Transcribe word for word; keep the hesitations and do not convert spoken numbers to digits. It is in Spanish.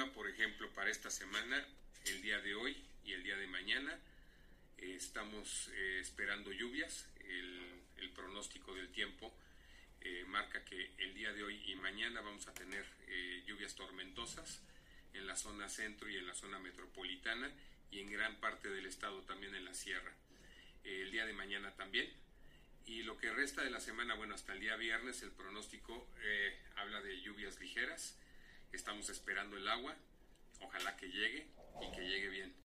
clima, por ejemplo, para esta semana, el día de hoy y el día de mañana, eh, estamos eh, esperando lluvias. El, el pronóstico del tiempo eh, marca que el día de hoy y mañana vamos a tener eh, lluvias tormentosas en la zona centro y en la zona metropolitana y en gran parte del estado, también en la sierra. Eh, el día de mañana también. Y lo que resta de la semana, bueno, hasta el día viernes, el pronóstico eh, habla de lluvias ligeras. Estamos esperando el agua, ojalá que llegue y que llegue bien.